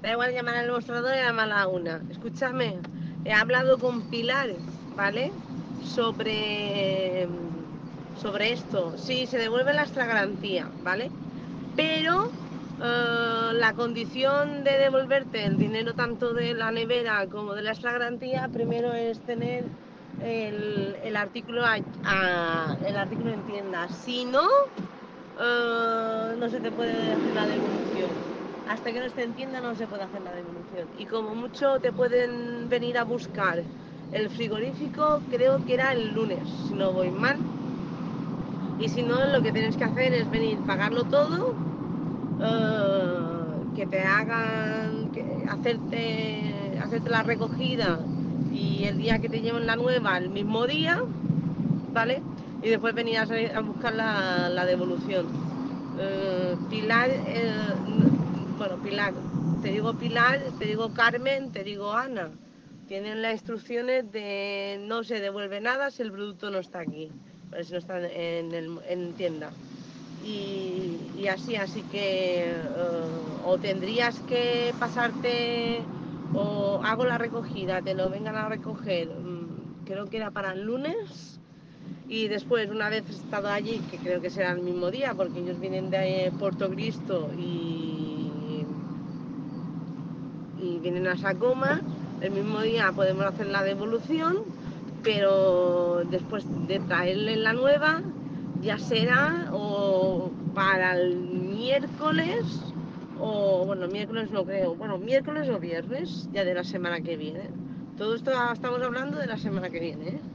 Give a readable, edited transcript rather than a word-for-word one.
Da igual llamar al mostrador y llamar a la una. Escúchame, he hablado con Pilar, ¿vale? Sobre esto. Sí, se devuelve la extra garantía, ¿vale? Pero la condición de devolverte el dinero tanto de la nevera como de la extra garantía, primero es tener el artículo el artículo en tienda. Si no, no se te puede hacer la devolución. Hasta que no esté en tienda no se puede hacer la devolución. Y como mucho te pueden venir a buscar el frigorífico, creo que era el lunes, si no voy mal. Y si no, lo que tienes que hacer es venir, pagarlo todo, que te hagan, hacerte la recogida y el día que te lleven la nueva, el mismo día, ¿vale? Y después venir a buscar la devolución. Pilar, bueno, Pilar, te digo Carmen, te digo Ana. Tienen las instrucciones de no se devuelve nada si el producto no está aquí, si no está en tienda. Y así que o tendrías que pasarte o hago la recogida, te lo vengan a recoger, creo que era para el lunes y después una vez estado allí, que creo que será el mismo día porque ellos vienen de Puerto Cristo y vienen a Sacoma, el mismo día podemos hacer la devolución, pero después de traerle la nueva ya será o para el miércoles o bueno, miércoles no creo, bueno, miércoles o viernes ya de la semana que viene. Todo esto estamos hablando de la semana que viene, ¿eh?